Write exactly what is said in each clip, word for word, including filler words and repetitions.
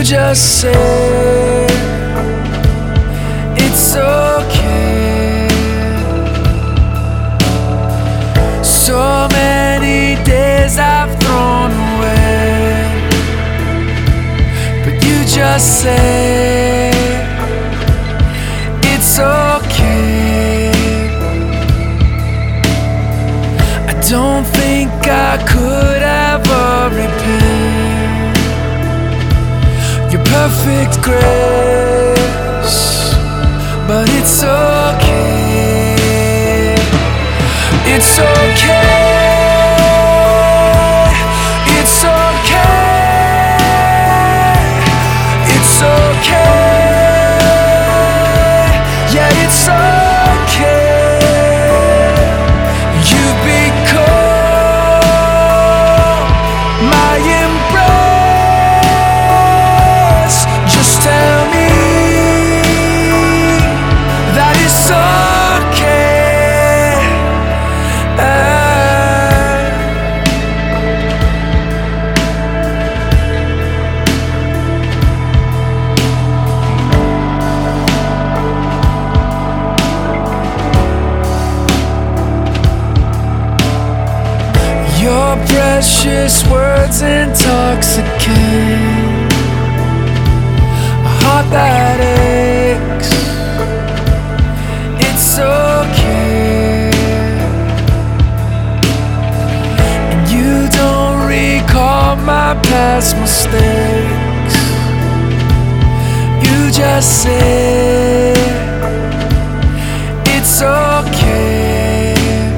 just say it's okay. So many days I've thrown away, but you just say it's okay. I don't think I could ever repay your perfect grace, but it's okay. It's okay. It's okay. It's okay. Yeah, it's okay. You've become my embrace. Just tell me that it's okay. uh, Your precious words intoxicate a heart that aches. It's okay. And you don't recall my past mistakes. You just say it's okay.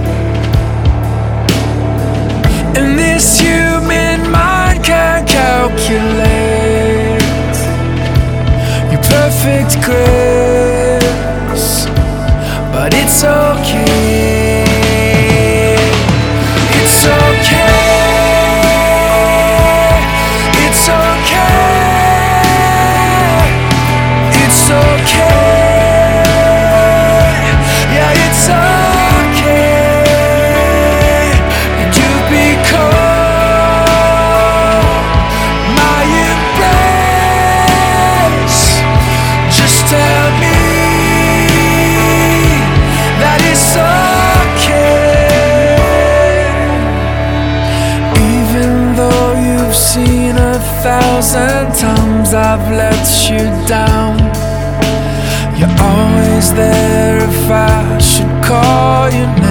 And this human mind can't calculate your perfect grace, but it's okay. It's okay. It's okay. It's okay. Yeah, it's okay. And you've become my embrace. Just tell me that it's okay. Even though you've seen a thousand times I've let you down, you're always there if I should call you now.